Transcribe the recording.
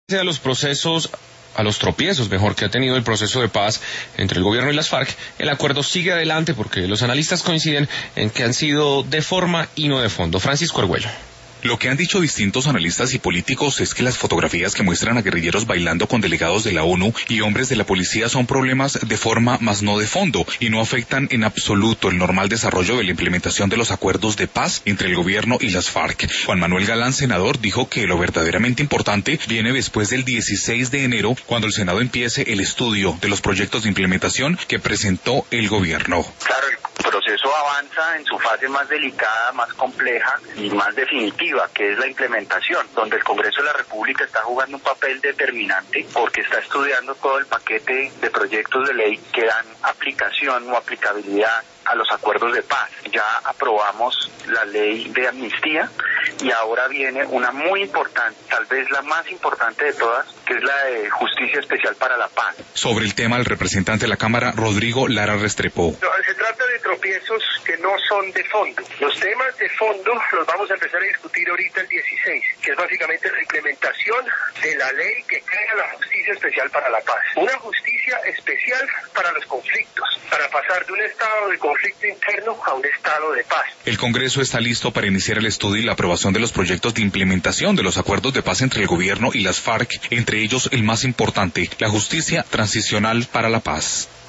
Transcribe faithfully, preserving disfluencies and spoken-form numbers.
A los procesos, a los tropiezos, mejor, que ha tenido el proceso de paz entre el gobierno y las FARC, el acuerdo sigue adelante porque los analistas coinciden en que han sido de forma y no de fondo. Francisco Argüello. Lo que han dicho distintos analistas y políticos es que las fotografías que muestran a guerrilleros bailando con delegados de la ONU y hombres de la policía son problemas de forma más no de fondo y no afectan en absoluto el normal desarrollo de la implementación de los acuerdos de paz entre el gobierno y las FARC. Juan Manuel Galán, senador, dijo que lo verdaderamente importante viene después del dieciséis de enero, cuando el Senado empiece el estudio de los proyectos de implementación que presentó el gobierno. Claro, el proceso avanza en su fase más delicada, más compleja y más definitiva, que es la implementación, donde el Congreso de la República está jugando un papel determinante porque está estudiando todo el paquete de proyectos de ley que dan aplicación o aplicabilidad a los acuerdos de paz. Ya aprobamos la ley de amnistía y ahora viene una muy importante, tal vez la más importante de todas, que es la de Justicia Especial para la Paz. Sobre el tema, el representante de la Cámara, Rodrigo Lara Restrepo. Se trata de tropiezos que no son de fondo. Los temas de fondo los vamos a empezar a discutir ahorita el dieciséis, que es básicamente la implementación de la ley que crea la Justicia Especial para la Paz. Una justicia especial para los conflictos, para pasar de un estado de conflicto interno a un estado de paz. El Congreso está listo para iniciar el estudio y la aprobación de los proyectos de implementación de los acuerdos de paz entre el gobierno y las FARC, entre ellos el más importante, la Justicia Transicional para la Paz.